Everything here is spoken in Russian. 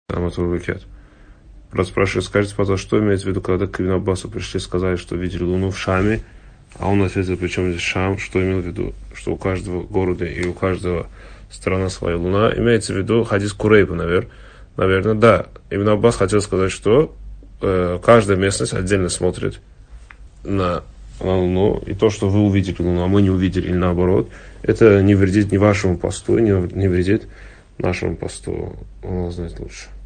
Брат спрашивает, скажите, пожалуйста, что имеется в виду, когда к Ибн Аббасу пришли, сказали, что видели Луну в Шаме, а он ответил, причем здесь Шам, что имел в виду, что у каждого города и у каждого страна своя Луна. Имеется в виду хадис Курейба, наверное, да. Ибн Аббас хотел сказать, что каждая местность отдельно смотрит на Луну, и то, что вы увидели Луну, а мы не увидели, или наоборот, это не вредит ни вашему посту, не вредит нашему посту. Он знает лучше.